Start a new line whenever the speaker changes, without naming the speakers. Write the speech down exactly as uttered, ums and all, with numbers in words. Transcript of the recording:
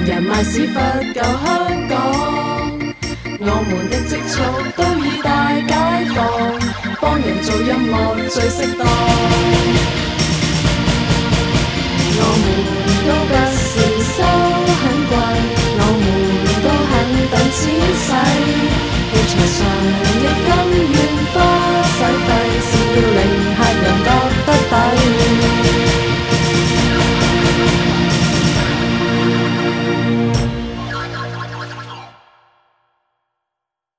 人賣屎忽救香港，我們的積蓄都已大解放，幫人做音樂最適當。